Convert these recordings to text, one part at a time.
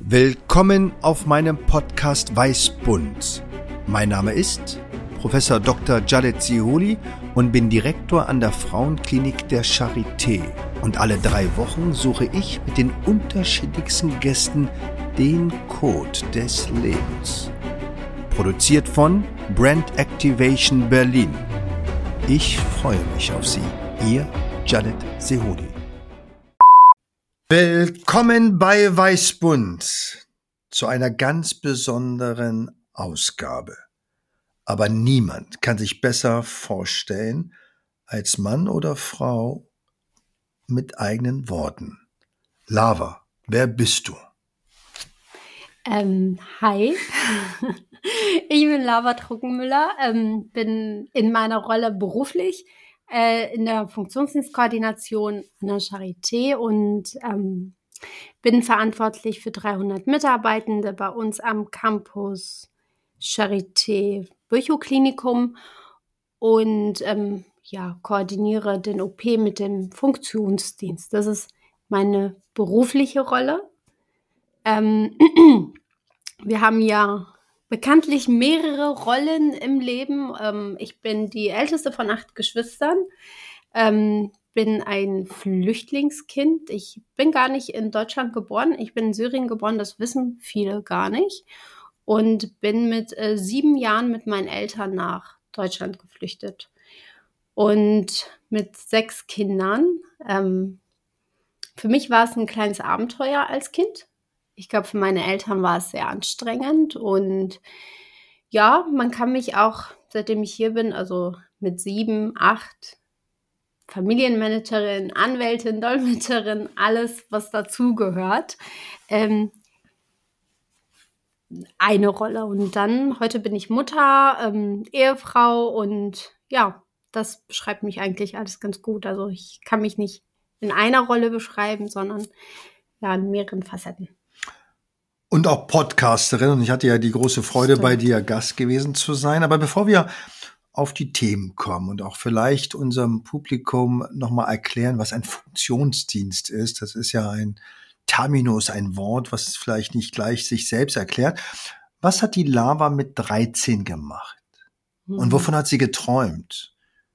Willkommen auf meinem Podcast Weißbund. Mein Name ist Professor Dr. Jaled Ziholi und bin Direktor an der Frauenklinik der Charité. Und alle 3 Wochen suche ich mit den unterschiedlichsten Gästen den Code des Lebens. Produziert von Brand Activation Berlin. Ich freue mich auf Sie. Ihr Jaled Ziholi. Willkommen bei Weißbund zu einer ganz besonderen Ausgabe. Aber niemand kann sich besser vorstellen als Mann oder Frau mit eigenen Worten. Lava, wer bist du? Hi, ich bin Lava Trockenmüller, bin in meiner Rolle beruflich in der Funktionsdienstkoordination an der Charité und bin verantwortlich für 300 Mitarbeitende bei uns am Campus Charité Virchow-Klinikum und koordiniere den OP mit dem Funktionsdienst. Das ist meine berufliche Rolle. Wir haben ja bekanntlich mehrere Rollen im Leben. Ich bin die älteste von 8 Geschwistern, bin ein Flüchtlingskind. Ich bin gar nicht in Deutschland geboren, ich bin in Syrien geboren, das wissen viele gar nicht. Und bin mit 7 Jahren mit meinen Eltern nach Deutschland geflüchtet. Und mit 6 Kindern. Für mich war es ein kleines Abenteuer als Kind. Ich glaube, für meine Eltern war es sehr anstrengend und ja, man kann mich auch, seitdem ich hier bin, also mit 7, 8, Familienmanagerin, Anwältin, Dolmetscherin, alles, was dazugehört, eine Rolle. Und dann, heute bin ich Mutter, Ehefrau und ja, das beschreibt mich eigentlich alles ganz gut. Also ich kann mich nicht in einer Rolle beschreiben, sondern ja, in mehreren Facetten. Und auch Podcasterin. Und ich hatte ja die große Freude, bei dir Gast gewesen zu sein. Aber bevor wir auf die Themen kommen und auch vielleicht unserem Publikum nochmal erklären, was ein Funktionsdienst ist. Das ist ja ein Terminus, ein Wort, was vielleicht nicht gleich sich selbst erklärt. Was hat die Lava mit 13 gemacht? Und wovon hat sie geträumt?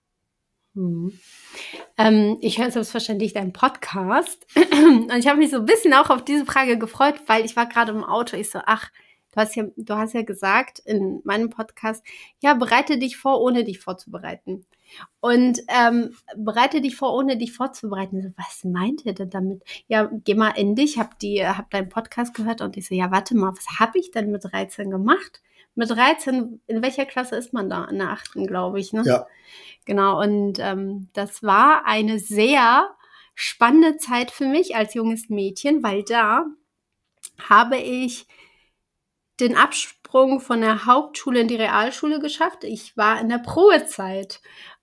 Ich höre selbstverständlich deinen Podcast und ich habe mich so ein bisschen auch auf diese Frage gefreut, weil ich war gerade im Auto. Ich so, du hast ja gesagt in meinem Podcast, ja, bereite dich vor, ohne dich vorzubereiten. Und bereite dich vor, ohne dich vorzubereiten. So, was meint ihr denn damit? Ja, geh mal in dich, hab deinen Podcast gehört und ich so, ja, warte mal, was habe ich denn mit 13 gemacht? Mit 13, in welcher Klasse ist man da? In der 8., glaube ich, ne? Ja. Genau, und das war eine sehr spannende Zeit für mich als junges Mädchen, weil da habe ich den Absprung von der Hauptschule in die Realschule geschafft. Ich war in der Probezeit.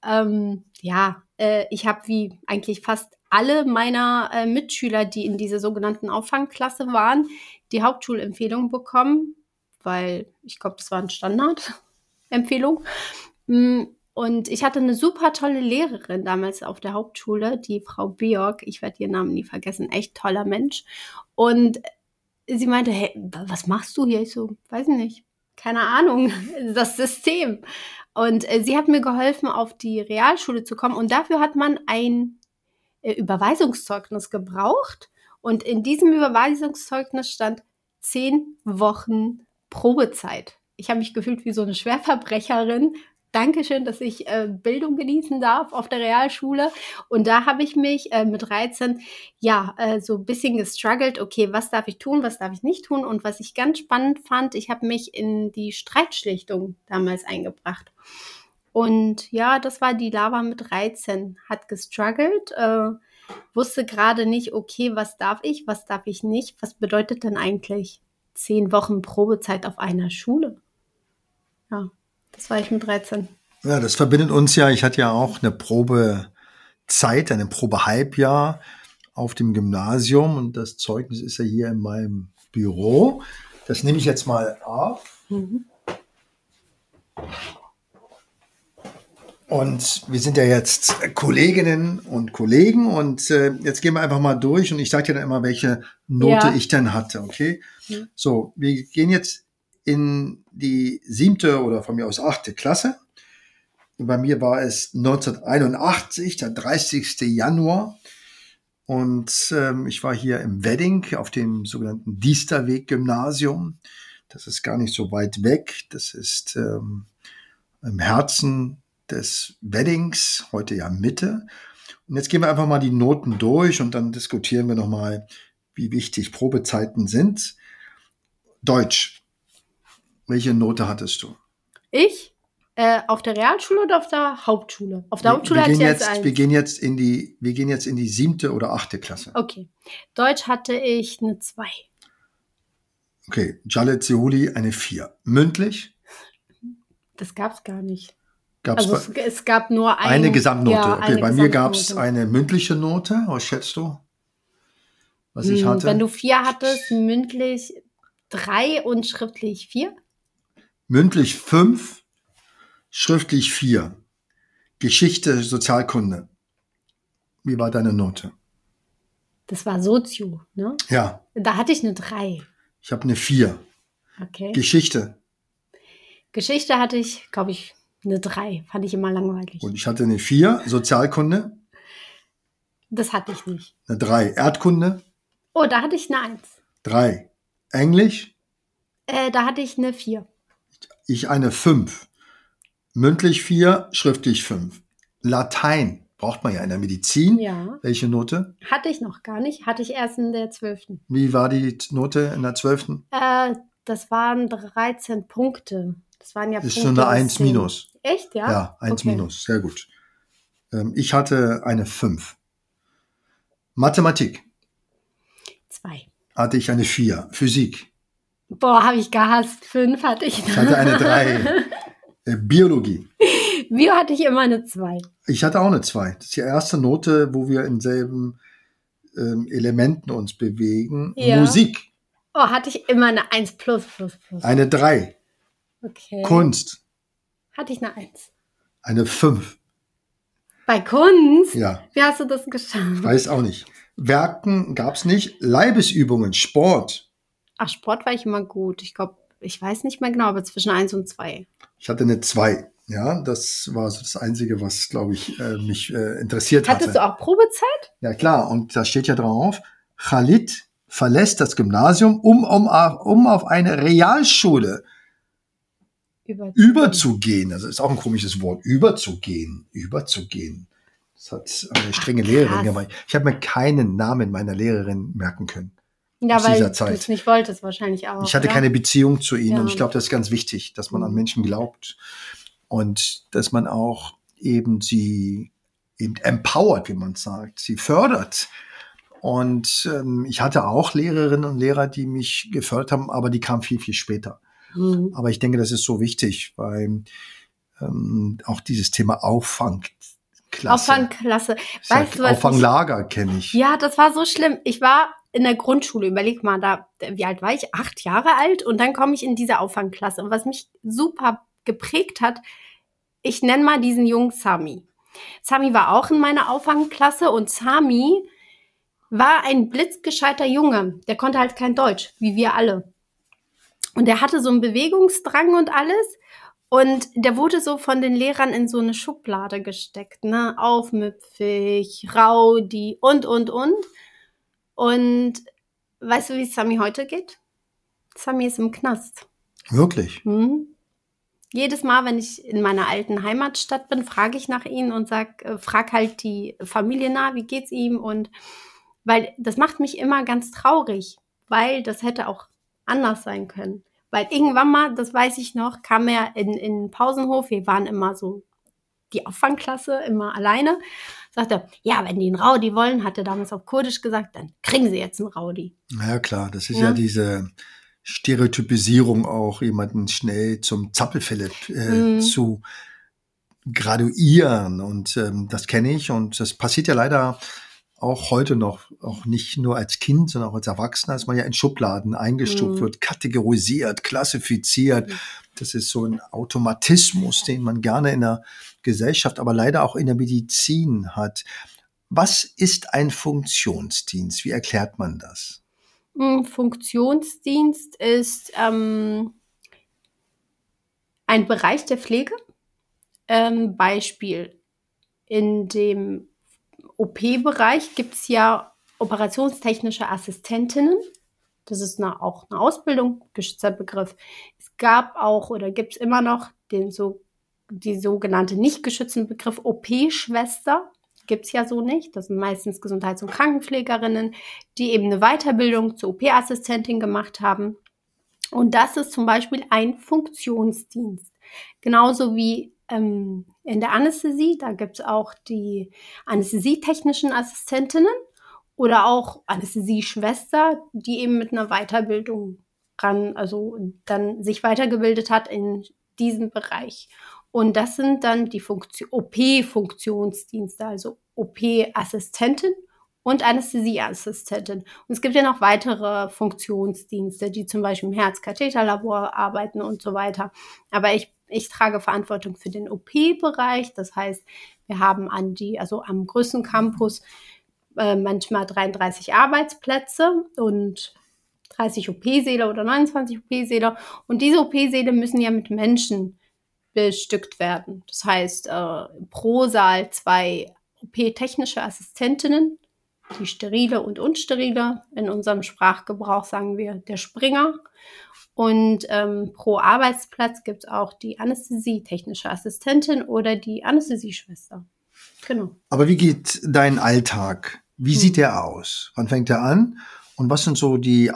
Ich habe wie eigentlich fast alle meiner Mitschüler, die in dieser sogenannten Auffangklasse waren, die Hauptschulempfehlung bekommen, weil ich glaube, das war eine Standardempfehlung. Und ich hatte eine super tolle Lehrerin damals auf der Hauptschule, die Frau Björk. Ich werde ihren Namen nie vergessen, echt toller Mensch. Und sie meinte, hey, was machst du hier? Ich so, weiß nicht, keine Ahnung, das System. Und sie hat mir geholfen, auf die Realschule zu kommen. Und dafür hat man ein Überweisungszeugnis gebraucht. Und in diesem Überweisungszeugnis stand 10 Wochen Probezeit. Ich habe mich gefühlt wie so eine Schwerverbrecherin. Dankeschön, dass ich Bildung genießen darf auf der Realschule. Und da habe ich mich mit 13 so ein bisschen gestruggelt. Okay, was darf ich tun, was darf ich nicht tun? Und was ich ganz spannend fand, ich habe mich in die Streitschlichtung damals eingebracht. Und ja, das war die Lava mit 13. Hat gestruggelt, wusste gerade nicht, okay, was darf ich nicht? Was bedeutet denn eigentlich 10 Wochen Probezeit auf einer Schule? Ja. Das war ich mit 13. Ja, das verbindet uns ja. Ich hatte ja auch eine Probezeit, ein Probehalbjahr auf dem Gymnasium und das Zeugnis ist ja hier in meinem Büro. Das nehme ich jetzt mal auf. Und wir sind ja jetzt Kolleginnen und Kollegen und jetzt gehen wir einfach mal durch und ich sage dir dann immer, welche Note ich denn hatte, okay? Mhm. So, wir gehen jetzt in die 7. oder von mir aus 8. Klasse. Bei mir war es 1981, der 30. Januar. Und ich war hier im Wedding auf dem sogenannten Diesterweg-Gymnasium. Das ist gar nicht so weit weg. Das ist im Herzen des Weddings, heute ja Mitte. Und jetzt gehen wir einfach mal die Noten durch und dann diskutieren wir nochmal, wie wichtig Probezeiten sind. Deutsch. Welche Note hattest du? Ich? Auf der Realschule oder auf der Hauptschule? Auf der Hauptschule hatte ich jetzt 1. Wir gehen jetzt in die 7. oder 8. Klasse. Okay. Deutsch hatte ich eine 2. Okay. Jalet Zehuli eine 4. Mündlich? Das gab es gar nicht. Gab's es gab nur eine Gesamtnote. Ja, okay, bei mir gab es eine mündliche Note. Was schätzt du, was ich hatte? Wenn du 4 hattest, mündlich 3 und schriftlich 4? Mündlich 5. Schriftlich 4. Geschichte, Sozialkunde. Wie war deine Note? Das war Sozio, ne? Ja. Da hatte ich eine 3. Ich habe eine 4. Okay. Geschichte hatte ich, glaube ich, eine 3. Fand ich immer langweilig. Und ich hatte eine 4. Sozialkunde? Das hatte ich nicht. Eine 3. Erdkunde? Oh, da hatte ich eine 1. 3. Englisch? Da hatte ich eine 4. Ich eine 5. Mündlich 4, schriftlich 5. Latein braucht man ja in der Medizin. Ja. Welche Note? Hatte ich noch gar nicht. Hatte ich erst in der 12. Wie war die Note in der 12.? Das waren 13 Punkte. Das waren ja Punkte. Ist schon eine 1 minus. Echt, ja? Ja, 1 minus. Sehr gut. Ich hatte eine 5. Mathematik. 2. Hatte ich eine 4. Physik. Boah, habe ich gehasst. 5 hatte ich. Ich hatte eine 3. Biologie. Bio hatte ich immer eine 2. Ich hatte auch eine 2. Das ist die erste Note, wo wir in selben Elementen uns bewegen. Ja. Musik. Oh, hatte ich immer eine 1 plus. Eine 3. Okay. Kunst. Hatte ich eine 1. Eine 5. Bei Kunst? Ja. Wie hast du das geschafft? Ich weiß auch nicht. Werken gab es nicht. Leibesübungen, Sport. Ach, Sport war ich immer gut. Ich glaube, ich weiß nicht mehr genau, aber zwischen 1 und 2. Ich hatte eine 2. Ja, das war so das Einzige, was, glaube ich, mich interessiert hatte. Hattest du auch Probezeit? Ja, klar. Und da steht ja drauf, Khalid verlässt das Gymnasium, um auf eine Realschule überzugehen. Das ist auch ein komisches Wort. Überzugehen. Das hat eine strenge Lehrerin gemacht. Ich habe mir keinen Namen meiner Lehrerin merken können. Ja, weil du es nicht wolltest wahrscheinlich auch. Ich hatte keine Beziehung zu ihnen Ja. und ich glaube, das ist ganz wichtig, dass man an Menschen glaubt und dass man auch sie empowert, wie man sagt, sie fördert. Und ich hatte auch Lehrerinnen und Lehrer, die mich gefördert haben, aber die kamen viel, viel später. Mhm. Aber ich denke, das ist so wichtig, weil auch dieses Thema Auffangklasse. Weißt du, was Auffanglager kenne ich. Ja, das war so schlimm. Ich war in der Grundschule, überleg mal, wie alt war ich? 8 Jahre alt und dann komme ich in diese Auffangklasse. Und was mich super geprägt hat, ich nenne mal diesen Jungen Sami. Sami war auch in meiner Auffangklasse und Sami war ein blitzgescheiter Junge. Der konnte halt kein Deutsch, wie wir alle. Und der hatte so einen Bewegungsdrang und alles. Und der wurde so von den Lehrern in so eine Schublade gesteckt, ne? Aufmüpfig, Rowdy und. Und weißt du, wie es Sami heute geht? Sami ist im Knast. Wirklich? Jedes Mal, wenn ich in meiner alten Heimatstadt bin, frage ich nach ihm und frag halt die Familie nach, wie geht's ihm? Und weil das macht mich immer ganz traurig, weil das hätte auch anders sein können. Weil irgendwann mal, das weiß ich noch, kam er in den Pausenhof, wir waren immer so die Auffangklasse, immer alleine, sagte, ja, wenn die einen Rowdy wollen, hat er damals auf Kurdisch gesagt, dann kriegen sie jetzt einen Rowdy. Ja, klar, das ist ja diese Stereotypisierung auch, jemanden schnell zum Zappelphilipp zu graduieren und das kenne ich und das passiert ja leider auch heute noch, auch nicht nur als Kind, sondern auch als Erwachsener, dass man ja in Schubladen eingestuft wird, kategorisiert, klassifiziert. Das ist so ein Automatismus, den man gerne in der Gesellschaft, aber leider auch in der Medizin hat. Was ist ein Funktionsdienst? Wie erklärt man das? Funktionsdienst ist ein Bereich der Pflege. Beispiel, in dem OP-Bereich gibt es ja operationstechnische Assistentinnen. Das ist auch eine Ausbildung, geschützter Begriff. Es gab auch oder gibt es immer noch die sogenannte nicht geschützten Begriff OP-Schwester. Gibt es ja so nicht. Das sind meistens Gesundheits- und Krankenpflegerinnen, die eben eine Weiterbildung zur OP-Assistentin gemacht haben. Und das ist zum Beispiel ein Funktionsdienst. Genauso wie in der Anästhesie, da gibt es auch die anästhesietechnischen Assistentinnen oder auch Anästhesieschwester, die eben mit einer Weiterbildung dann sich weitergebildet hat in diesem Bereich. Und das sind dann die OP-Funktionsdienste, also OP-Assistentin und Anästhesieassistentin. Und es gibt ja noch weitere Funktionsdienste, die zum Beispiel im Herzkatheterlabor arbeiten und so weiter. Aber ich trage Verantwortung für den OP-Bereich. Das heißt, wir haben am größten Campus manchmal 33 Arbeitsplätze und 30 OP-Säle oder 29 OP-Säle. Und diese OP-Säle müssen ja mit Menschen bestückt werden. Das heißt, pro Saal 2 OP-technische Assistentinnen, die sterile und unsterile. In unserem Sprachgebrauch sagen wir der Springer. Und pro Arbeitsplatz gibt es auch die anästhesietechnische Assistentin oder die Anästhesieschwester. Genau. Aber wie geht dein Alltag? Wie sieht der aus? Wann fängt er an? Und was sind so die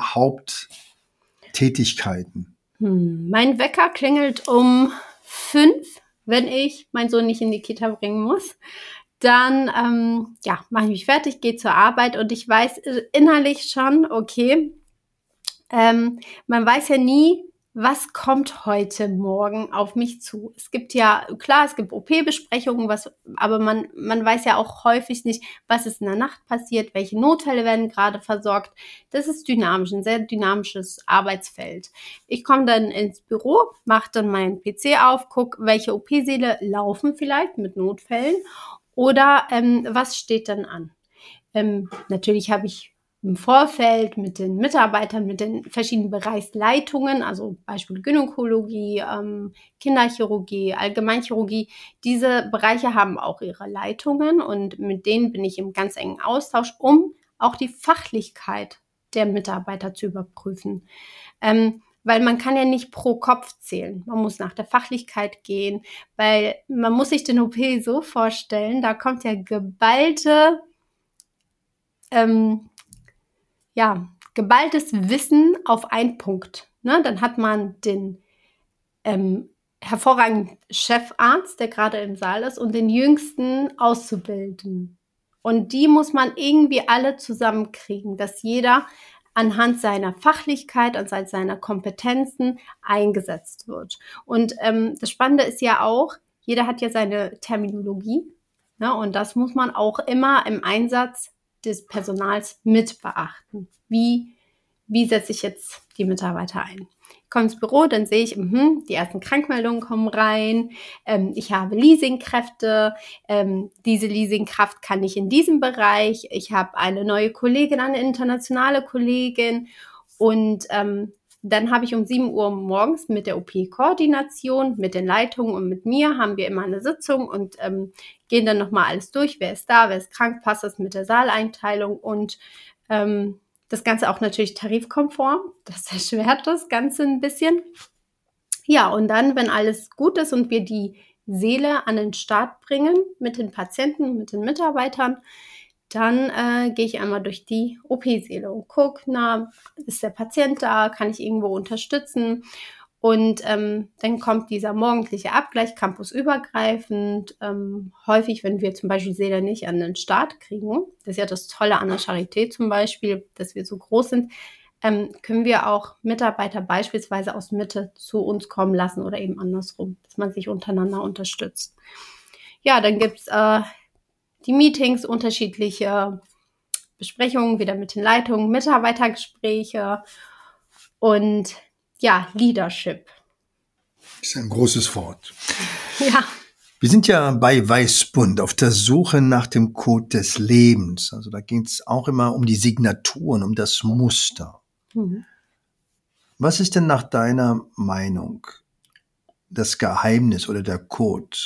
Haupttätigkeiten? Mein Wecker klingelt um 5, wenn ich meinen Sohn nicht in die Kita bringen muss. Dann mache ich mich fertig, gehe zur Arbeit und ich weiß innerlich schon, okay, man weiß ja nie, was kommt heute Morgen auf mich zu. Es gibt OP-Besprechungen, aber man weiß ja auch häufig nicht, was ist in der Nacht passiert, welche Notfälle werden gerade versorgt. Das ist dynamisch, ein sehr dynamisches Arbeitsfeld. Ich komme dann ins Büro, mache dann meinen PC auf, gucke, welche OP-Säle laufen vielleicht mit Notfällen oder was steht dann an. Natürlich habe ich im Vorfeld mit den Mitarbeitern, mit den verschiedenen Bereichsleitungen, also Beispiel Gynäkologie, Kinderchirurgie, Allgemeinchirurgie, diese Bereiche haben auch ihre Leitungen und mit denen bin ich im ganz engen Austausch, um auch die Fachlichkeit der Mitarbeiter zu überprüfen. Weil man kann ja nicht pro Kopf zählen. Man muss nach der Fachlichkeit gehen, weil man muss sich den OP so vorstellen, da kommt ja geballtes Wissen auf einen Punkt. Ne? Dann hat man den hervorragenden Chefarzt, der gerade im Saal ist, und den jüngsten Auszubildenden. Und die muss man irgendwie alle zusammenkriegen, dass jeder anhand seiner Fachlichkeit, anhand seiner Kompetenzen eingesetzt wird. Und das Spannende ist ja auch, jeder hat ja seine Terminologie, ne? Und das muss man auch immer im Einsatz des Personals mit beachten. Wie setze ich jetzt die Mitarbeiter ein? Ich komme ins Büro, dann sehe ich, die ersten Krankmeldungen kommen rein, ich habe Leasingkräfte, diese Leasingkraft kann ich in diesem Bereich, ich habe eine neue Kollegin, eine internationale Kollegin und dann habe ich um 7 Uhr morgens mit der OP-Koordination, mit den Leitungen und mit mir haben wir immer eine Sitzung und gehen dann nochmal alles durch. Wer ist da, wer ist krank, passt das mit der Saaleinteilung und das Ganze auch natürlich tarifkonform. Das erschwert das Ganze ein bisschen. Ja, und dann, wenn alles gut ist und wir die Säle an den Start bringen mit den Patienten, mit den Mitarbeitern, dann gehe ich einmal durch die OP-Säle und gucke, ist der Patient da, kann ich irgendwo unterstützen? Und dann kommt dieser morgendliche Abgleich, campusübergreifend. Häufig, wenn wir zum Beispiel Säle nicht an den Start kriegen, das ist ja das Tolle an der Charité zum Beispiel, dass wir so groß sind, können wir auch Mitarbeiter beispielsweise aus Mitte zu uns kommen lassen oder eben andersrum, dass man sich untereinander unterstützt. Ja, dann gibt's die Meetings, unterschiedliche Besprechungen, wieder mit den Leitungen, Mitarbeitergespräche und Leadership. Ist ein großes Wort. Ja. Wir sind ja bei Weißbund auf der Suche nach dem Code des Lebens. Also da geht es auch immer um die Signaturen, um das Muster. Was ist denn nach deiner Meinung das Geheimnis oder der Code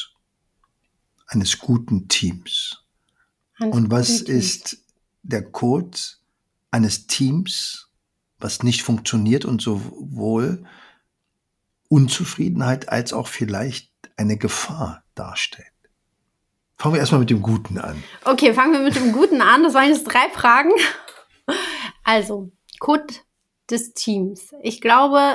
eines guten Teams? Und was ist der Code eines Teams, was nicht funktioniert und sowohl Unzufriedenheit als auch vielleicht eine Gefahr darstellt? Fangen wir erstmal mit dem Guten an. Okay, fangen wir mit dem Guten an. Das waren jetzt 3 Fragen. Also, Code des Teams. Ich glaube,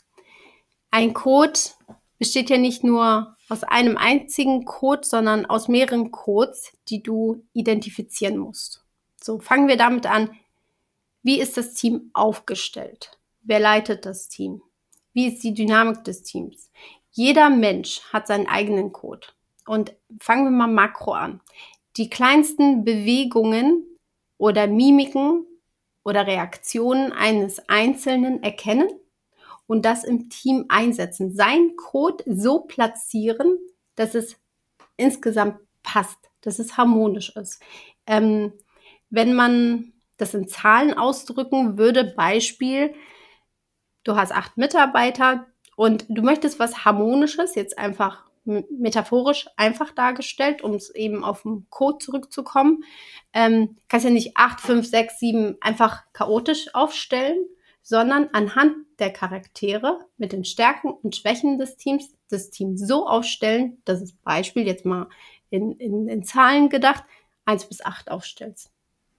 ein Code besteht ja nicht nur aus einem einzigen Code, sondern aus mehreren Codes, die du identifizieren musst. So, fangen wir damit an. Wie ist das Team aufgestellt? Wer leitet das Team? Wie ist die Dynamik des Teams? Jeder Mensch hat seinen eigenen Code. Und fangen wir mal makro an. Die kleinsten Bewegungen oder Mimiken oder Reaktionen eines Einzelnen erkennen und das im Team einsetzen. Sein Code so platzieren, dass es insgesamt passt, dass es harmonisch ist. Wenn man das in Zahlen ausdrücken würde, Beispiel, du hast 8 Mitarbeiter und du möchtest was Harmonisches, jetzt einfach metaphorisch einfach dargestellt, um es eben auf den Code zurückzukommen. Kannst ja nicht 8, 5, 6, 7 einfach chaotisch aufstellen, sondern anhand der Charaktere mit den Stärken und Schwächen des Teams das Team so aufstellen, dass es Beispiel jetzt mal in Zahlen gedacht, 1 bis 8 aufstellst.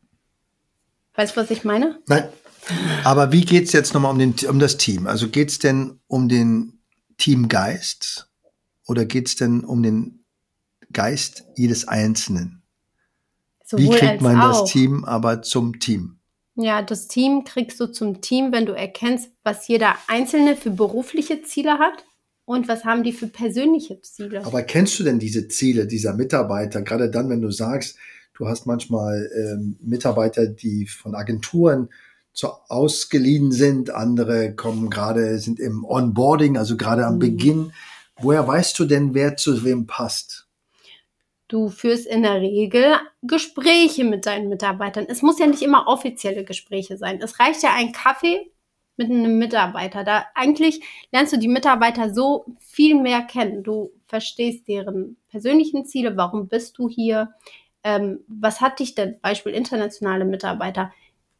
Weißt du, was ich meine? Nein, aber wie geht's jetzt nochmal um das Team? Also geht's denn um den Teamgeist oder geht's denn um den Geist jedes Einzelnen? Sowohl wie kriegt man als auch das Team aber zum Team? Ja, das Team kriegst du zum Team, wenn du erkennst, was jeder Einzelne für berufliche Ziele hat und was haben die für persönliche Ziele. Aber kennst du denn diese Ziele dieser Mitarbeiter, gerade dann, wenn du sagst, du hast manchmal Mitarbeiter, die von Agenturen ausgeliehen sind, andere sind im Onboarding, also gerade am Beginn. Woher weißt du denn, wer zu wem passt? Du führst in der Regel Gespräche mit deinen Mitarbeitern. Es muss ja nicht immer offizielle Gespräche sein. Es reicht ja ein Kaffee mit einem Mitarbeiter. Da eigentlich lernst du die Mitarbeiter so viel mehr kennen. Du verstehst deren persönlichen Ziele. Warum bist du hier? Was hat dich denn, Beispiel internationale Mitarbeiter,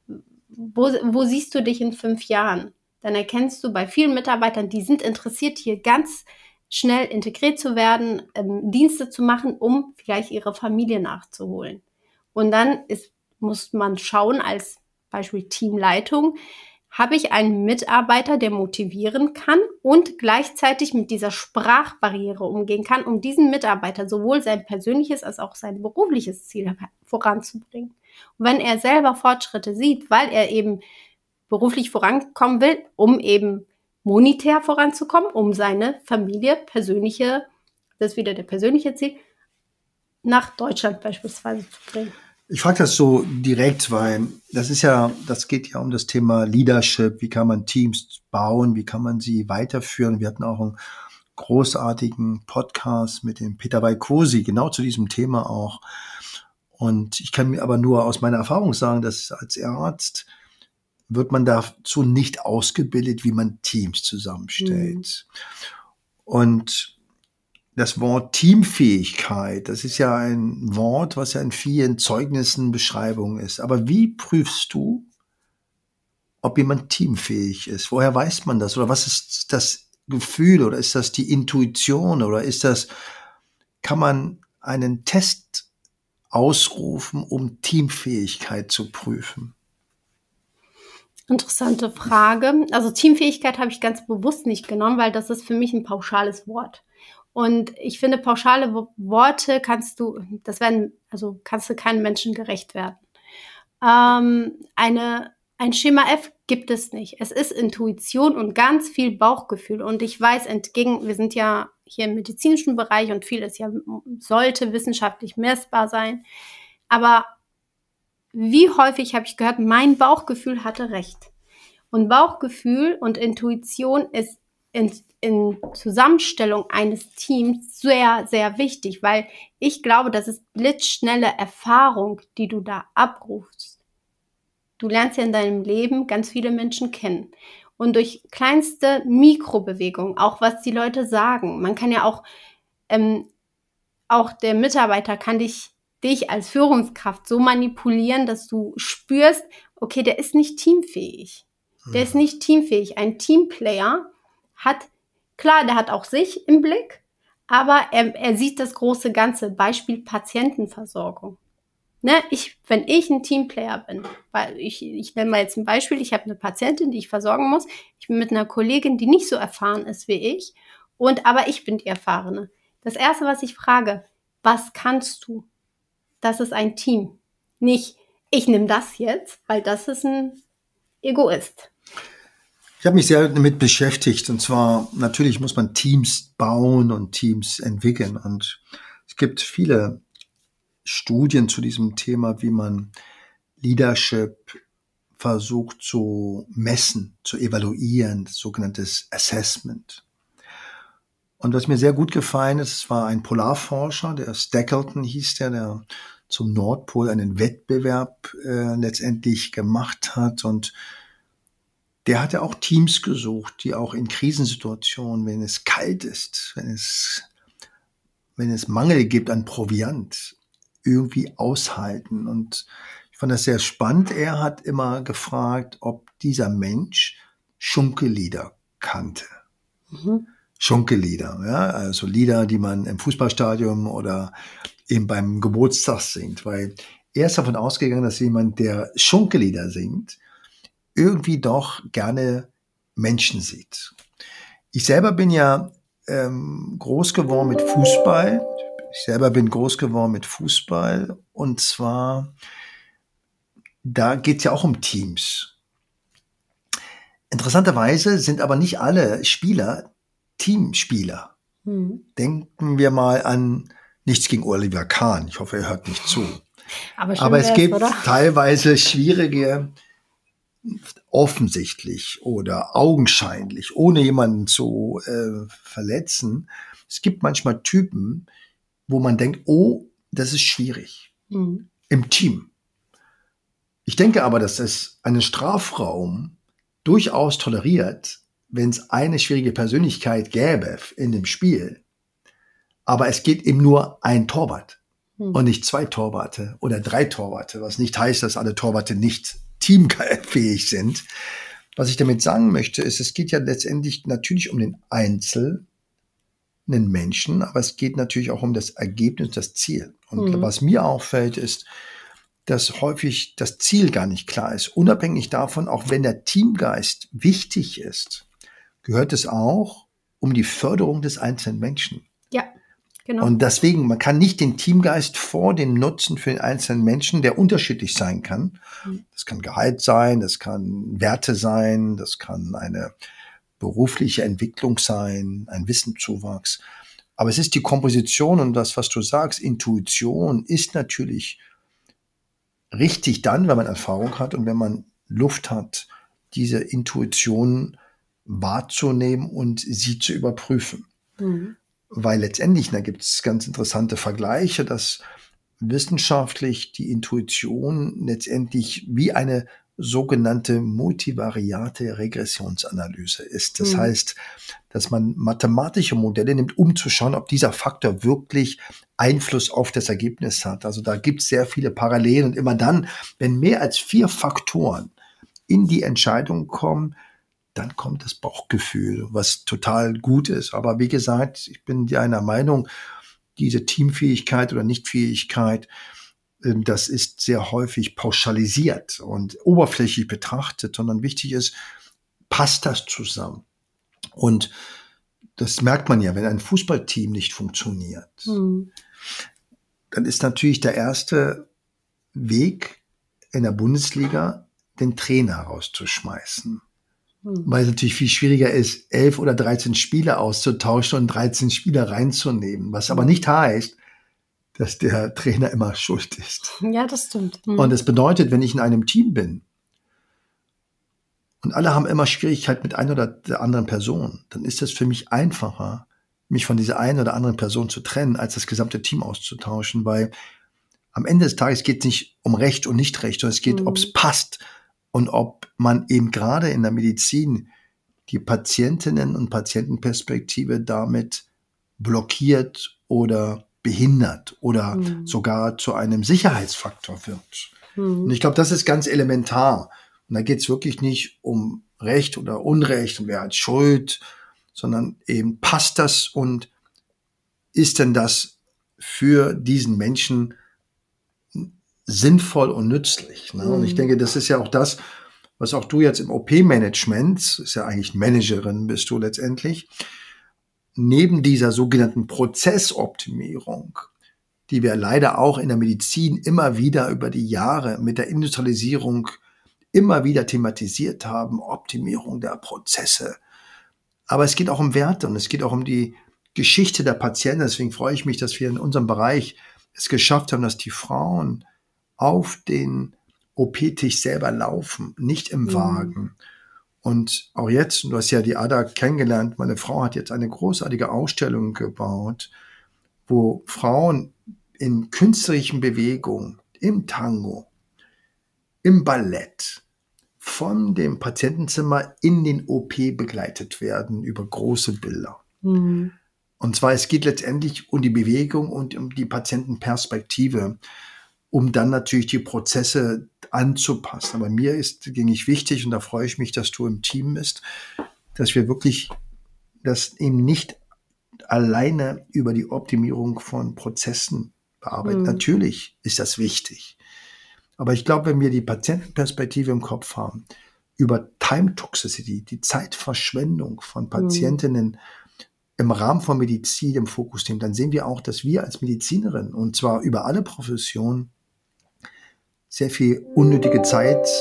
wo siehst du dich in 5 Jahren? Dann erkennst du bei vielen Mitarbeitern, die sind interessiert, hier ganz schnell integriert zu werden, Dienste zu machen, um vielleicht ihre Familie nachzuholen. Und dann muss man schauen, als Beispiel Teamleitung, habe ich einen Mitarbeiter, der motivieren kann und gleichzeitig mit dieser Sprachbarriere umgehen kann, um diesen Mitarbeiter sowohl sein persönliches als auch sein berufliches Ziel voranzubringen. Und wenn er selber Fortschritte sieht, weil er eben beruflich vorankommen will, um eben monetär voranzukommen, um seine Familie, das ist wieder der persönliche Ziel, nach Deutschland beispielsweise zu bringen. Ich frage das so direkt, weil das geht ja um das Thema Leadership. Wie kann man Teams bauen? Wie kann man sie weiterführen? Wir hatten auch einen großartigen Podcast mit dem Peter Weikosi, genau zu diesem Thema auch. Und ich kann mir aber nur aus meiner Erfahrung sagen, dass als Arzt wird man dazu nicht ausgebildet, wie man Teams zusammenstellt. Und das Wort Teamfähigkeit, das ist ja ein Wort, was ja in vielen Zeugnissen Beschreibung ist. Aber wie prüfst du, ob jemand teamfähig ist? Woher weiß man das? Oder was ist das Gefühl? Oder ist das die Intuition? Oder kann man einen Test ausrufen, um Teamfähigkeit zu prüfen? Interessante Frage. Also Teamfähigkeit habe ich ganz bewusst nicht genommen, weil das ist für mich ein pauschales Wort. Und ich finde, pauschale Worte kannst du keinem Menschen gerecht werden. Ein Schema F gibt es nicht. Es ist Intuition und ganz viel Bauchgefühl. Und ich weiß, wir sind ja hier im medizinischen Bereich und vieles sollte wissenschaftlich messbar sein. Aber wie häufig habe ich gehört, mein Bauchgefühl hatte recht. Und Bauchgefühl und Intuition ist in Zusammenstellung eines Teams sehr, sehr wichtig, weil ich glaube, das ist blitzschnelle Erfahrung, die du da abrufst. Du lernst ja in deinem Leben ganz viele Menschen kennen. Und durch kleinste Mikrobewegungen, auch was die Leute sagen, man kann ja auch der Mitarbeiter kann dich als Führungskraft so manipulieren, dass du spürst, okay, der ist nicht teamfähig. Der ist nicht teamfähig. Ein Teamplayer der hat auch sich im Blick, aber er sieht das große Ganze. Beispiel Patientenversorgung. Ne, wenn ich ein Teamplayer bin, weil ich nenne mal jetzt ein Beispiel, ich habe eine Patientin, die ich versorgen muss, ich bin mit einer Kollegin, die nicht so erfahren ist wie ich, aber ich bin die Erfahrene. Das Erste, was ich frage, was kannst du? Das ist ein Team. Nicht, ich nehme das jetzt, weil das ist ein Egoist. Ich habe mich sehr damit beschäftigt, und zwar natürlich muss man Teams bauen und Teams entwickeln, und es gibt viele Studien zu diesem Thema, wie man Leadership versucht zu messen, zu evaluieren, sogenanntes Assessment. Und was mir sehr gut gefallen ist, es war ein Polarforscher, der Stapleton hieß der zum Nordpol einen Wettbewerb letztendlich gemacht hat, und der hatte auch Teams gesucht, die auch in Krisensituationen, wenn es kalt ist, wenn es Mangel gibt an Proviant, irgendwie aushalten. Und ich fand das sehr spannend. Er hat immer gefragt, ob dieser Mensch Schunkellieder kannte. Schunkellieder, ja, also Lieder, die man im Fußballstadion oder eben beim Geburtstag singt, weil er ist davon ausgegangen, dass jemand, der Schunkellieder singt, irgendwie doch gerne Menschen sieht. Ich selber bin ja groß geworden mit Fußball. Und zwar, da geht es ja auch um Teams. Interessanterweise sind aber nicht alle Spieler Teamspieler. Denken wir mal an, nichts gegen Oliver Kahn, ich hoffe, er hört nicht zu. Aber es gibt teilweise schwierige, offensichtlich oder augenscheinlich, ohne jemanden zu verletzen. Es gibt manchmal Typen, wo man denkt, oh, das ist schwierig im Team. Ich denke aber, dass es einen Strafraum durchaus toleriert, wenn es eine schwierige Persönlichkeit gäbe in dem Spiel. Aber es geht eben nur ein Torwart und nicht 2 Torwarte oder 3 Torwarte, was nicht heißt, dass alle Torwarte nicht teamfähig sind. Was ich damit sagen möchte, ist, es geht ja letztendlich natürlich um den einzelnen Menschen, aber es geht natürlich auch um das Ergebnis, das Ziel. Und was mir auffällt, ist, dass häufig das Ziel gar nicht klar ist. Unabhängig davon, auch wenn der Teamgeist wichtig ist, gehört es auch um die Förderung des einzelnen Menschen. Ja, genau. Und deswegen, man kann nicht den Teamgeist vor dem Nutzen für den einzelnen Menschen, der unterschiedlich sein kann. Das kann Gehalt sein, das kann Werte sein, das kann eine berufliche Entwicklung sein, ein Wissenszuwachs. Aber es ist die Komposition, und das, was du sagst, Intuition ist natürlich richtig dann, wenn man Erfahrung hat und wenn man Luft hat, diese Intuition wahrzunehmen und sie zu überprüfen. Weil letztendlich, da gibt es ganz interessante Vergleiche, dass wissenschaftlich die Intuition letztendlich wie eine sogenannte multivariate Regressionsanalyse ist. Das heißt, dass man mathematische Modelle nimmt, um zu schauen, ob dieser Faktor wirklich Einfluss auf das Ergebnis hat. Also da gibt es sehr viele Parallelen, und immer dann, wenn mehr als 4 Faktoren in die Entscheidung kommen, dann kommt das Bauchgefühl, was total gut ist. Aber wie gesagt, ich bin einer Meinung, diese Teamfähigkeit oder Nichtfähigkeit, das ist sehr häufig pauschalisiert und oberflächlich betrachtet, sondern wichtig ist, passt das zusammen? Und das merkt man ja, wenn ein Fußballteam nicht funktioniert, dann ist natürlich der erste Weg in der Bundesliga, den Trainer rauszuschmeißen. Weil es natürlich viel schwieriger ist, 11 oder 13 Spieler auszutauschen und 13 Spieler reinzunehmen. Was aber nicht heißt, dass der Trainer immer schuld ist. Ja, das stimmt. Und das bedeutet, wenn ich in einem Team bin und alle haben immer Schwierigkeit mit einer oder der anderen Person, dann ist es für mich einfacher, mich von dieser einen oder anderen Person zu trennen, als das gesamte Team auszutauschen, weil am Ende des Tages geht es nicht um Recht und Nicht-Recht, sondern es geht, ob es passt und ob man eben gerade in der Medizin die Patientinnen- und Patientenperspektive damit blockiert oder behindert oder sogar zu einem Sicherheitsfaktor wird. Und ich glaube, das ist ganz elementar. Und da geht es wirklich nicht um Recht oder Unrecht und wer hat Schuld, sondern eben passt das und ist denn das für diesen Menschen sinnvoll und nützlich. Ne? Und ich denke, das ist ja auch das, was auch du jetzt im OP-Management, ist ja eigentlich Managerin, bist du letztendlich, neben dieser sogenannten Prozessoptimierung, die wir leider auch in der Medizin immer wieder über die Jahre mit der Industrialisierung immer wieder thematisiert haben, Optimierung der Prozesse. Aber es geht auch um Werte und es geht auch um die Geschichte der Patienten. Deswegen freue ich mich, dass wir in unserem Bereich es geschafft haben, dass die Frauen auf den OP-Tisch selber laufen, nicht im Wagen. Und auch jetzt, du hast ja die Ada kennengelernt, meine Frau hat jetzt eine großartige Ausstellung gebaut, wo Frauen in künstlerischen Bewegungen, im Tango, im Ballett, von dem Patientenzimmer in den OP begleitet werden über große Bilder. Und zwar, es geht letztendlich um die Bewegung und um die Patientenperspektive, um dann natürlich die Prozesse anzupassen. Aber mir ist eigentlich wichtig, und da freue ich mich, dass du im Team bist, dass wir wirklich das eben nicht alleine über die Optimierung von Prozessen bearbeiten. Natürlich ist das wichtig. Aber ich glaube, wenn wir die Patientenperspektive im Kopf haben, über Time Toxicity, die Zeitverschwendung von Patientinnen im Rahmen von Medizin im Fokus nehmen, dann sehen wir auch, dass wir als Medizinerin, und zwar über alle Professionen, sehr viel unnötige Zeit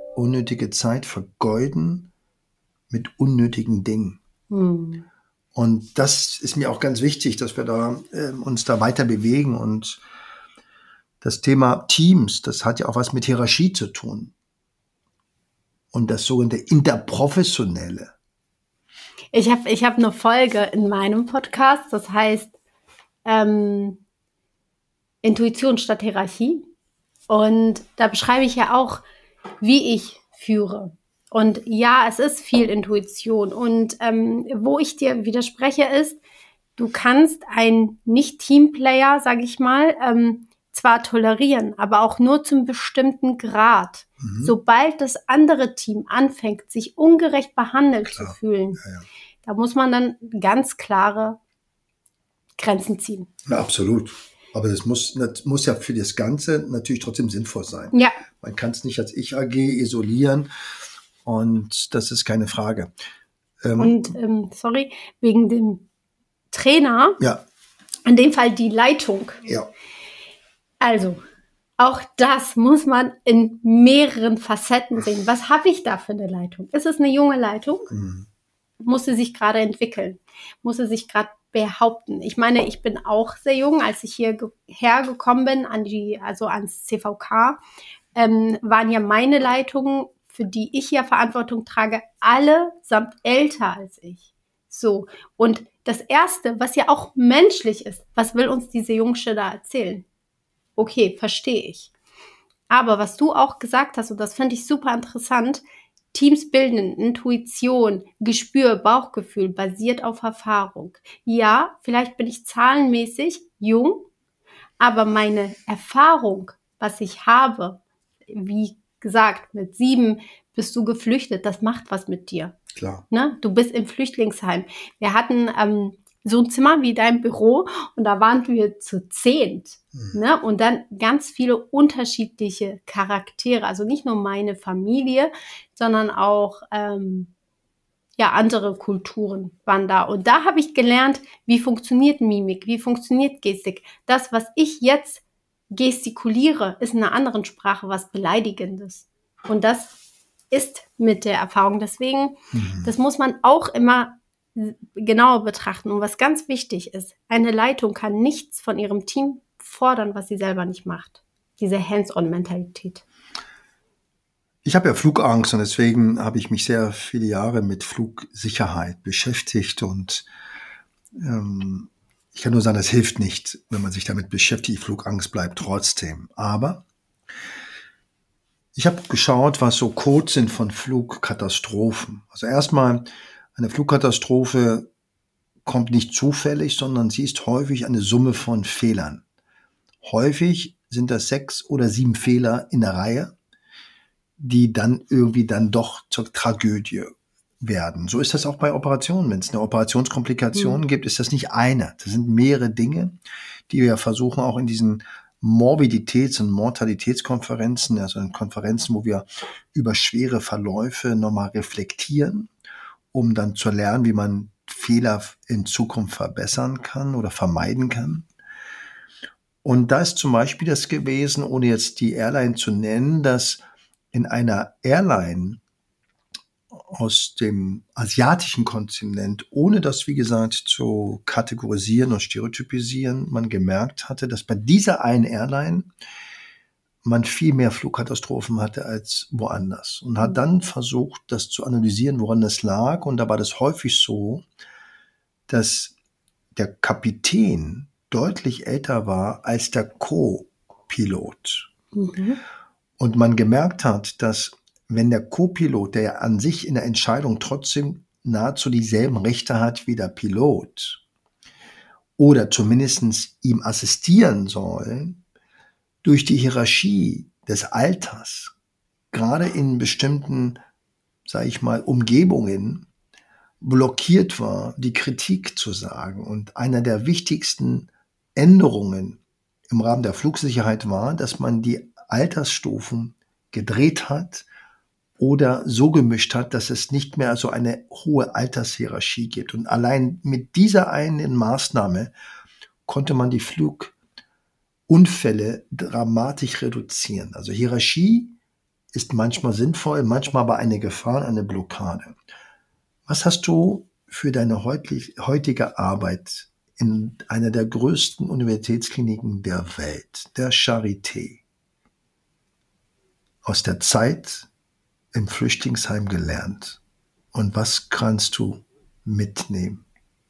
vergeuden mit unnötigen Dingen. Und das ist mir auch ganz wichtig, dass wir da uns da weiter bewegen. Und das Thema Teams, das hat ja auch was mit Hierarchie zu tun. Und das sogenannte Interprofessionelle. Ich hab eine Folge in meinem Podcast, das heißt Intuition statt Hierarchie. Und da beschreibe ich ja auch, wie ich führe. Und ja, es ist viel Intuition. Und wo ich dir widerspreche ist, du kannst einen Nicht-Teamplayer, sage ich mal, zwar tolerieren, aber auch nur zum bestimmten Grad. Sobald das andere Team anfängt, sich ungerecht behandelt zu fühlen, da muss man dann ganz klare Grenzen ziehen. Ja, absolut. Aber das muss ja für das Ganze natürlich trotzdem sinnvoll sein. Ja. Man kann es nicht als Ich-AG isolieren und das ist keine Frage. Sorry, wegen dem Trainer, Ja. in dem Fall die Leitung. Ja. Also, auch das muss man in mehreren Facetten sehen. Was habe ich da für eine Leitung? Ist es eine junge Leitung? Muss sie sich gerade entwickeln? Muss sie sich gerade behaupten? Ich meine, ich bin auch sehr jung, als ich hierher gekommen bin, ans CVK, waren ja meine Leitungen, für die ich ja Verantwortung trage, allesamt älter als ich. So. Und das Erste, was ja auch menschlich ist, was will uns diese Jungsche da erzählen? Okay, verstehe ich. Aber was du auch gesagt hast, und das finde ich super interessant, Teams bilden, Intuition, Gespür, Bauchgefühl, basiert auf Erfahrung. Ja, vielleicht bin ich zahlenmäßig jung, aber meine Erfahrung, was ich habe, wie gesagt, mit 7 bist du geflüchtet, das macht was mit dir. Klar. Ne? Du bist im Flüchtlingsheim. Wir hatten so ein Zimmer wie dein Büro und da waren wir zu 10. Ne? Und dann ganz viele unterschiedliche Charaktere. Also nicht nur meine Familie, sondern auch andere Kulturen waren da. Und da habe ich gelernt, wie funktioniert Mimik, wie funktioniert Gestik. Das, was ich jetzt gestikuliere, ist in einer anderen Sprache was Beleidigendes. Und das ist mit der Erfahrung. Deswegen, das muss man auch immer genauer betrachten. Und was ganz wichtig ist, eine Leitung kann nichts von ihrem Team fordern, was sie selber nicht macht. Diese Hands-on-Mentalität. Ich habe ja Flugangst und deswegen habe ich mich sehr viele Jahre mit Flugsicherheit beschäftigt und ich kann nur sagen, das hilft nicht, wenn man sich damit beschäftigt. Flugangst bleibt trotzdem. Aber ich habe geschaut, was so Codes sind von Flugkatastrophen. Also erstmal, eine Flugkatastrophe kommt nicht zufällig, sondern sie ist häufig eine Summe von Fehlern. Häufig sind das 6 oder 7 Fehler in der Reihe, die dann irgendwie dann doch zur Tragödie werden. So ist das auch bei Operationen. Wenn es eine Operationskomplikation gibt, ist das nicht eine. Das sind mehrere Dinge, die wir versuchen auch in diesen Morbiditäts- und Mortalitätskonferenzen, also in Konferenzen, wo wir über schwere Verläufe nochmal reflektieren, um dann zu lernen, wie man Fehler in Zukunft verbessern kann oder vermeiden kann. Und da ist zum Beispiel das gewesen, ohne jetzt die Airline zu nennen, dass in einer Airline aus dem asiatischen Kontinent, ohne das, wie gesagt, zu kategorisieren und stereotypisieren, man gemerkt hatte, dass bei dieser einen Airline man viel mehr Flugkatastrophen hatte als woanders und hat dann versucht, das zu analysieren, woran das lag. Und da war das häufig so, dass der Kapitän deutlich älter war als der Co-Pilot. Und man gemerkt hat, dass wenn der Co-Pilot, der ja an sich in der Entscheidung trotzdem nahezu dieselben Rechte hat wie der Pilot oder zumindest ihm assistieren soll, durch die Hierarchie des Alters, gerade in bestimmten, sage ich mal, Umgebungen, blockiert war, die Kritik zu sagen. Und einer der wichtigsten Änderungen im Rahmen der Flugsicherheit war, dass man die Altersstufen gedreht hat oder so gemischt hat, dass es nicht mehr so eine hohe Altershierarchie gibt. Und allein mit dieser einen Maßnahme konnte man die Flugunfälle dramatisch reduzieren. Also Hierarchie ist manchmal sinnvoll, manchmal aber eine Gefahr, eine Blockade. Was hast du für deine heutige Arbeit in einer der größten Universitätskliniken der Welt, der Charité, aus der Zeit im Flüchtlingsheim gelernt? Und was kannst du mitnehmen?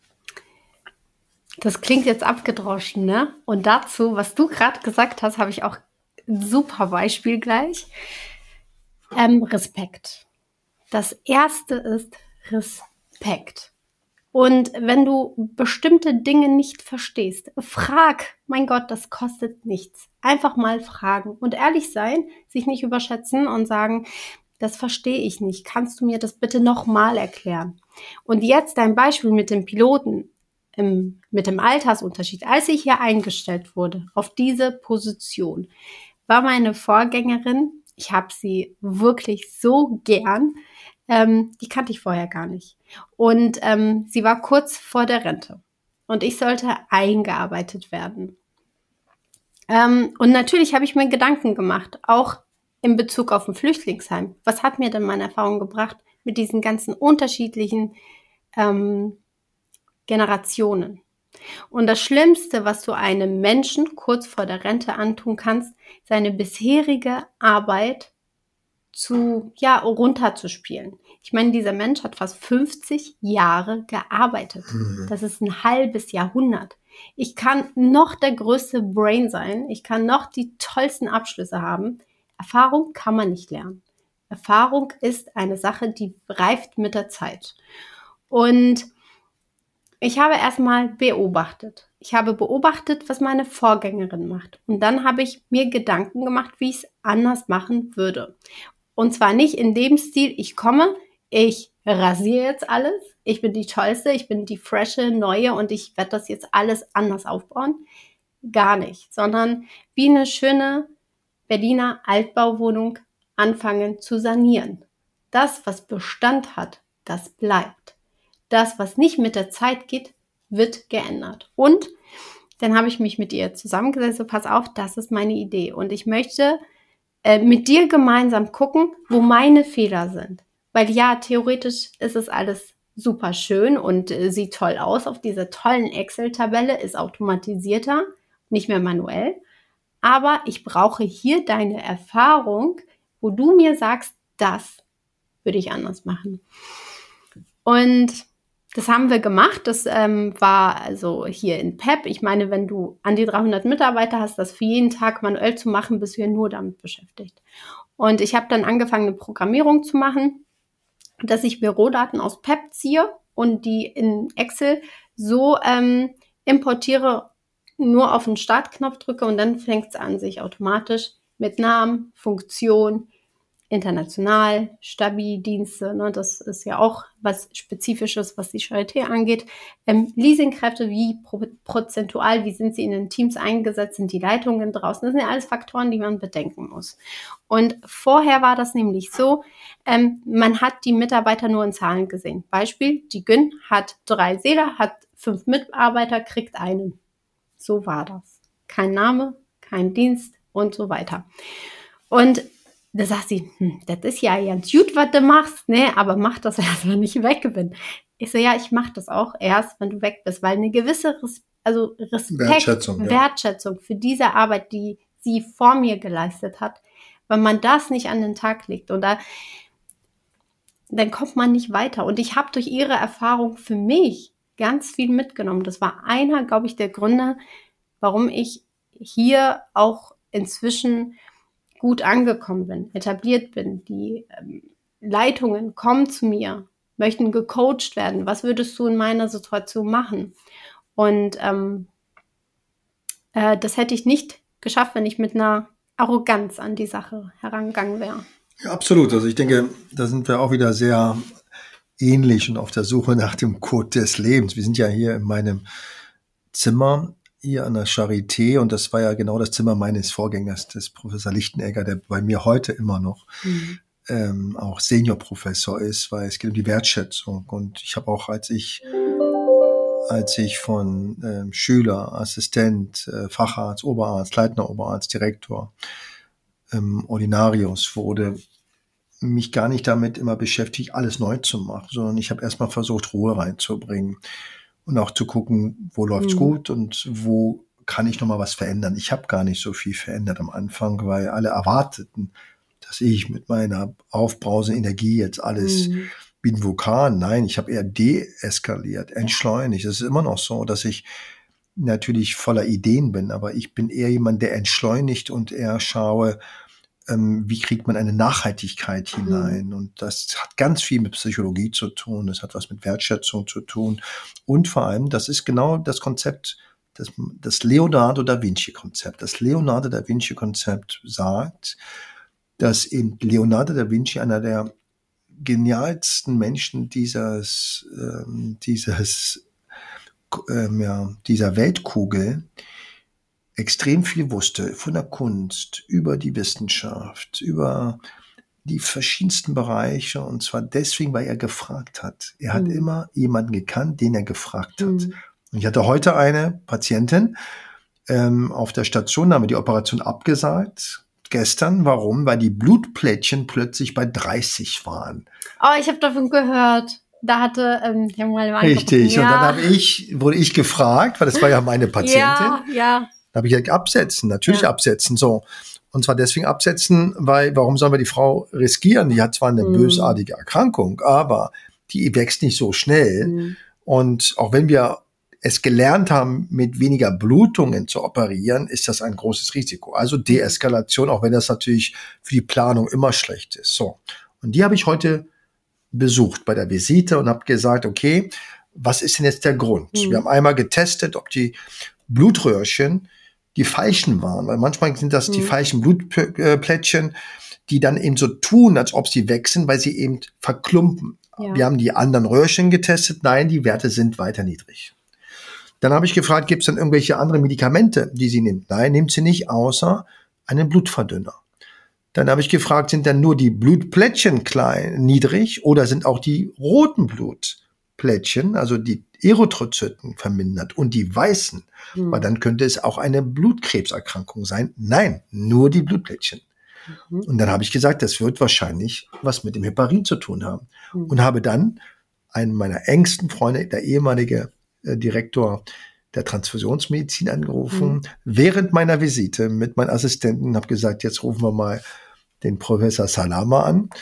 Das klingt jetzt abgedroschen, ne? Und dazu, was du gerade gesagt hast, habe ich auch ein super Beispiel gleich. Respekt. Das erste ist Respekt. Und wenn du bestimmte Dinge nicht verstehst, frag. Mein Gott, das kostet nichts. Einfach mal fragen und ehrlich sein, sich nicht überschätzen und sagen, das verstehe ich nicht. Kannst du mir das bitte nochmal erklären? Und jetzt dein Beispiel mit dem Piloten, mit dem Altersunterschied. Als ich hier eingestellt wurde auf diese Position, war meine Vorgängerin, ich habe sie wirklich so gern, die kannte ich vorher gar nicht. Und sie war kurz vor der Rente. Und ich sollte eingearbeitet werden. Und natürlich habe ich mir Gedanken gemacht, auch in Bezug auf ein Flüchtlingsheim. Was hat mir denn meine Erfahrung gebracht mit diesen ganzen unterschiedlichen Generationen? Und das Schlimmste, was du einem Menschen kurz vor der Rente antun kannst, seine bisherige Arbeit runterzuspielen. Ich meine, dieser Mensch hat fast 50 Jahre gearbeitet. Das ist ein halbes Jahrhundert. Ich kann noch der größte Brain sein. Ich kann noch die tollsten Abschlüsse haben. Erfahrung kann man nicht lernen. Erfahrung ist eine Sache, die reift mit der Zeit. Und ich habe erstmal beobachtet. Ich habe beobachtet, was meine Vorgängerin macht. Und dann habe ich mir Gedanken gemacht, wie ich es anders machen würde. Und zwar nicht in dem Stil, ich komme, ich rasiere jetzt alles, ich bin die Tollste, ich bin die frische, neue und ich werde das jetzt alles anders aufbauen. Gar nicht, sondern wie eine schöne Berliner Altbauwohnung anfangen zu sanieren. Das, was Bestand hat, das bleibt. Das, was nicht mit der Zeit geht, wird geändert. Und dann habe ich mich mit ihr zusammengesetzt, so pass auf, das ist meine Idee. Und ich möchte mit dir gemeinsam gucken, wo meine Fehler sind. Weil ja, theoretisch ist es alles super schön und sieht toll aus auf dieser tollen Excel-Tabelle, ist automatisierter, nicht mehr manuell. Aber ich brauche hier deine Erfahrung, wo du mir sagst, das würde ich anders machen. Und das haben wir gemacht. Das war also hier in PEP. Ich meine, wenn du an die 300 Mitarbeiter hast, das für jeden Tag manuell zu machen, bist du ja nur damit beschäftigt. Und ich habe dann angefangen, eine Programmierung zu machen, dass ich mir Rohdaten aus PEP ziehe und die in Excel so importiere, nur auf den Startknopf drücke und dann fängt es an, sich automatisch mit Namen, Funktion, international, Stabi-Dienste, ne, das ist ja auch was Spezifisches, was die Charité angeht. Leasingkräfte, wie prozentual, wie sind sie in den Teams eingesetzt, sind die Leitungen draußen. Das sind ja alles Faktoren, die man bedenken muss. Und vorher war das nämlich so, man hat die Mitarbeiter nur in Zahlen gesehen. Beispiel, die Gün hat 3 Seele, hat 5 Mitarbeiter, kriegt einen. So war das. Kein Name, kein Dienst und so weiter. Und da sagt sie, das ist ja ganz gut, was du machst, ne? Aber mach das erst, wenn ich weg bin. Ich so, ja, ich mach das auch erst, wenn du weg bist, weil eine gewisse Respekt, Wertschätzung für diese Arbeit, die sie vor mir geleistet hat, wenn man das nicht an den Tag legt und dann kommt man nicht weiter. Und ich habe durch ihre Erfahrung für mich ganz viel mitgenommen. Das war einer, glaube ich, der Gründe, warum ich hier auch inzwischen gut angekommen bin, etabliert bin. Die Leitungen kommen zu mir, möchten gecoacht werden. Was würdest du in meiner Situation machen? Und das hätte ich nicht geschafft, wenn ich mit einer Arroganz an die Sache herangegangen wäre. Ja, absolut. Also ich denke, da sind wir auch wieder sehr ähnlich und auf der Suche nach dem Code des Lebens. Wir sind ja hier in meinem Zimmer hier an der Charité und das war ja genau das Zimmer meines Vorgängers, des Professor Lichtenegger, der bei mir heute immer noch auch Seniorprofessor ist, weil es geht um die Wertschätzung. Und ich habe auch, als ich von Schüler, Assistent, Facharzt, Oberarzt, Leitender Oberarzt, Direktor, Ordinarius wurde, mich gar nicht damit immer beschäftigt, alles neu zu machen, sondern ich habe erstmal versucht, Ruhe reinzubringen. Und auch zu gucken, wo läuft's gut und wo kann ich noch mal was verändern. Ich habe gar nicht so viel verändert am Anfang, weil alle erwarteten, dass ich mit meiner aufbrausenden Energie jetzt alles wie ein Vulkan. Nein, ich habe eher deeskaliert, entschleunigt. Es ist immer noch so, dass ich natürlich voller Ideen bin, aber ich bin eher jemand, der entschleunigt und eher schaue, wie kriegt man eine Nachhaltigkeit hinein? Und das hat ganz viel mit Psychologie zu tun, das hat was mit Wertschätzung zu tun. Und vor allem, das ist genau das Konzept, das Leonardo da Vinci-Konzept. Das Leonardo da Vinci-Konzept sagt, dass eben Leonardo da Vinci einer der genialsten Menschen dieser Weltkugel extrem viel wusste von der Kunst, über die Wissenschaft, über die verschiedensten Bereiche und zwar deswegen, weil er gefragt hat. Er hat immer jemanden gekannt, den er gefragt hat. Und ich hatte heute eine Patientin auf der Station, da haben wir die Operation abgesagt. Gestern, warum? Weil die Blutplättchen plötzlich bei 30 waren. Oh, ich habe davon gehört. Da hatte richtig, ja. Und dann wurde ich gefragt, weil das war ja meine Patientin. Ja. Da habe ich gesagt, absetzen, natürlich absetzen, so. Und zwar deswegen absetzen, weil, warum sollen wir die Frau riskieren? Die hat zwar eine bösartige Erkrankung, aber die wächst nicht so schnell. Und auch wenn wir es gelernt haben, mit weniger Blutungen zu operieren, ist das ein großes Risiko. Also Deeskalation, auch wenn das natürlich für die Planung immer schlecht ist. So. Und die habe ich heute besucht bei der Visite und habe gesagt, okay, was ist denn jetzt der Grund? Wir haben einmal getestet, ob die Blutröhrchen die falschen waren, weil manchmal sind das die falschen Blutplättchen, die dann eben so tun, als ob sie weg sind, weil sie eben verklumpen. Ja. Wir haben die anderen Röhrchen getestet, nein, die Werte sind weiter niedrig. Dann habe ich gefragt, gibt es dann irgendwelche andere Medikamente, die sie nimmt? Nein, nimmt sie nicht, außer einen Blutverdünner. Dann habe ich gefragt, sind dann nur die Blutplättchen niedrig oder sind auch die roten Blutplättchen, also die Erythrozyten vermindert und die weißen, weil dann könnte es auch eine Blutkrebserkrankung sein. Nein, nur die Blutplättchen. Und dann habe ich gesagt, das wird wahrscheinlich was mit dem Heparin zu tun haben. Und habe dann einen meiner engsten Freunde, der ehemalige Direktor der Transfusionsmedizin angerufen, während meiner Visite mit meinen Assistenten, habe gesagt, jetzt rufen wir mal den Professor Salama an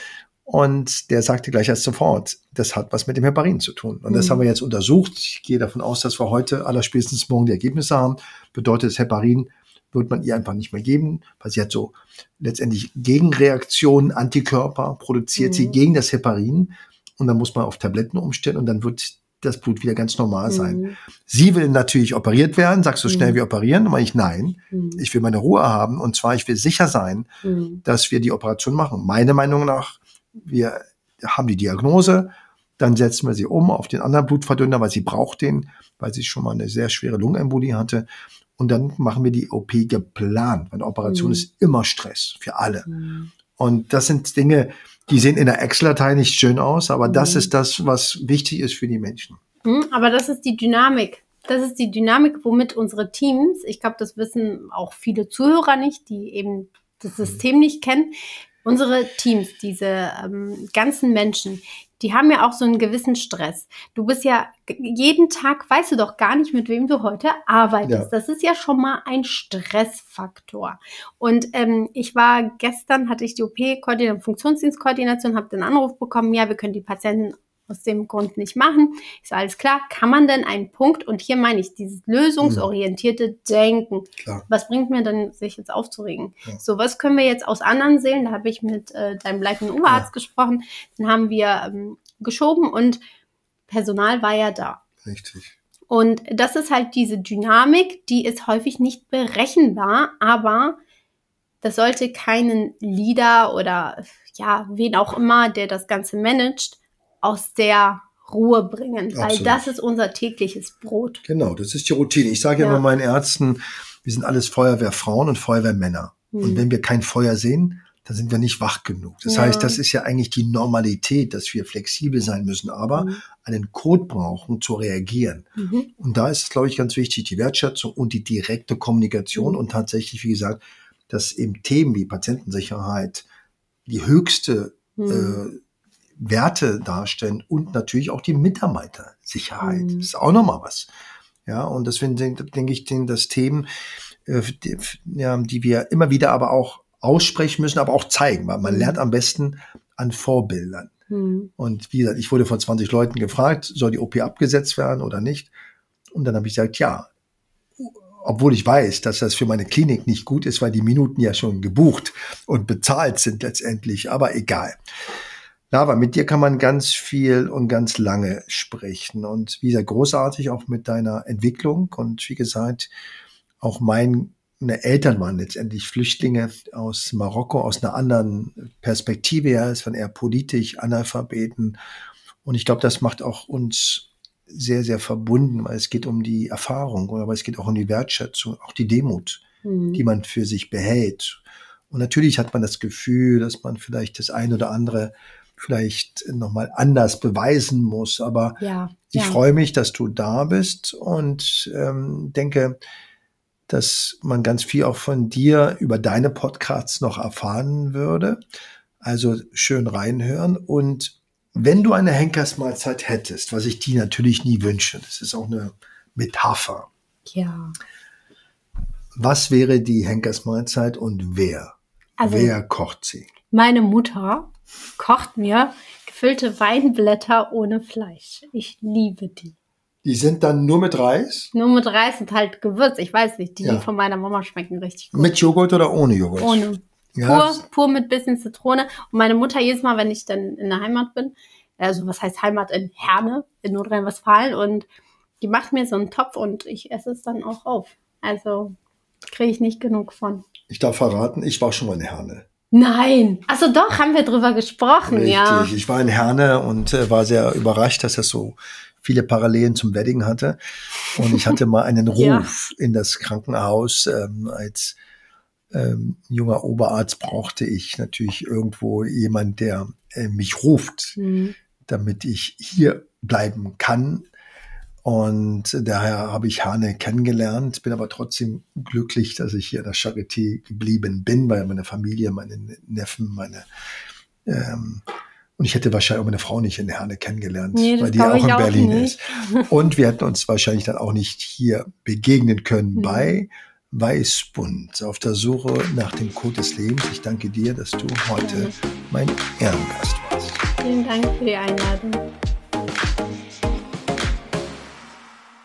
Und der sagte gleich erst sofort, das hat was mit dem Heparin zu tun. Und das haben wir jetzt untersucht. Ich gehe davon aus, dass wir heute allerspätestens morgen die Ergebnisse haben. Bedeutet, das Heparin wird man ihr einfach nicht mehr geben, weil sie hat so letztendlich Gegenreaktionen, Antikörper produziert sie gegen das Heparin. Und dann muss man auf Tabletten umstellen und dann wird das Blut wieder ganz normal sein. Sie will natürlich operiert werden. Sagst du, schnell wie operieren? Dann meine ich, nein. Ich will meine Ruhe haben. Und zwar, ich will sicher sein, dass wir die Operation machen. Meiner Meinung nach, wir haben die Diagnose, dann setzen wir sie um auf den anderen Blutverdünner, weil sie braucht den, weil sie schon mal eine sehr schwere Lungenembolie hatte. Und dann machen wir die OP geplant. Weil eine Operation ist immer Stress für alle. Und das sind Dinge, die sehen in der Excel-Datei nicht schön aus, aber das ist das, was wichtig ist für die Menschen. Aber das ist die Dynamik. Das ist die Dynamik, womit unsere Teams, ich glaube, das wissen auch viele Zuhörer nicht, die eben das System nicht kennen. Unsere Teams, diese ganzen Menschen, die haben ja auch so einen gewissen Stress. Du bist ja jeden Tag, weißt du doch gar nicht, mit wem du heute arbeitest. Ja. Das ist ja schon mal ein Stressfaktor. Und gestern hatte ich die OP-Koordination, Funktionsdienstkoordination, habe den Anruf bekommen, ja, wir können die Patienten aus dem Grund nicht machen. Ist alles klar. Kann man denn einen Punkt, und hier meine ich dieses lösungsorientierte Denken. Klar. Was bringt mir denn, sich jetzt aufzuregen? Ja. So, was können wir jetzt aus anderen Seelen? Da habe ich mit deinem leitenden Oberarzt gesprochen. Dann haben wir geschoben und Personal war ja da. Richtig. Und das ist halt diese Dynamik, die ist häufig nicht berechenbar, aber das sollte keinen Leader oder ja, wen auch immer, der das Ganze managt, aus der Ruhe bringen, weil Absolut. Das ist unser tägliches Brot. Genau, das ist die Routine. Ich sage ja immer meinen Ärzten, wir sind alles Feuerwehrfrauen und Feuerwehrmänner. Und wenn wir kein Feuer sehen, dann sind wir nicht wach genug. Das heißt, das ist ja eigentlich die Normalität, dass wir flexibel sein müssen, aber einen Code brauchen, zu reagieren. Und da ist es, glaube ich, ganz wichtig, die Wertschätzung und die direkte Kommunikation und tatsächlich, wie gesagt, dass eben Themen wie Patientensicherheit die höchste Werte darstellen und natürlich auch die Mitarbeitersicherheit. Das ist auch nochmal was. Ja, und deswegen denke ich, dass Themen, die wir immer wieder aber auch aussprechen müssen, aber auch zeigen, weil man lernt am besten an Vorbildern. Und wie gesagt, ich wurde von 20 Leuten gefragt, soll die OP abgesetzt werden oder nicht? Und dann habe ich gesagt, ja. Obwohl ich weiß, dass das für meine Klinik nicht gut ist, weil die Minuten ja schon gebucht und bezahlt sind letztendlich, aber egal. Lava, mit dir kann man ganz viel und ganz lange sprechen und wie gesagt, großartig auch mit deiner Entwicklung und wie gesagt, auch meine Eltern waren letztendlich Flüchtlinge aus Marokko, aus einer anderen Perspektive her, es waren eher politisch Analphabeten und ich glaube, das macht auch uns sehr, sehr verbunden, weil es geht um die Erfahrung, aber es geht auch um die Wertschätzung, auch die Demut, die man für sich behält. Und natürlich hat man das Gefühl, dass man vielleicht das ein oder andere vielleicht nochmal anders beweisen muss. Aber ich freue mich, dass du da bist und denke, dass man ganz viel auch von dir über deine Podcasts noch erfahren würde. Also schön reinhören. Und wenn du eine Henkersmahlzeit hättest, was ich dir natürlich nie wünsche, das ist auch eine Metapher. Ja. Was wäre die Henkersmahlzeit und wer? Also, wer kocht sie? Meine Mutter kocht mir gefüllte Weinblätter ohne Fleisch. Ich liebe die. Die sind dann nur mit Reis? Nur mit Reis und halt Gewürz. Ich weiß nicht, die von meiner Mama schmecken richtig gut. Mit Joghurt oder ohne Joghurt? Ohne. Ja. Pur mit bisschen Zitrone. Und meine Mutter jedes Mal, wenn ich dann in der Heimat bin, also was heißt Heimat, in Herne, in Nordrhein-Westfalen, und die macht mir so einen Topf und ich esse es dann auch auf. Also kriege ich nicht genug von. Ich darf verraten, ich war schon mal in Herne. Nein. Achso, doch, haben wir drüber gesprochen, Richtig. Ja. Ich war in Herne und war sehr überrascht, dass das so viele Parallelen zum Wedding hatte. Und ich hatte mal einen Ruf in das Krankenhaus. Als junger Oberarzt brauchte ich natürlich irgendwo jemand, der mich ruft, damit ich hier bleiben kann. Und daher habe ich Herne kennengelernt, bin aber trotzdem glücklich, dass ich hier in der Charité geblieben bin, weil meine Familie, meine Neffen, und ich hätte wahrscheinlich auch meine Frau nicht in Herne kennengelernt, weil die auch in Berlin ist. Und wir hätten uns wahrscheinlich dann auch nicht hier begegnen können bei Weißbund, auf der Suche nach dem Code des Lebens. Ich danke dir, dass du heute mein Ehrengast warst. Vielen Dank für die Einladung.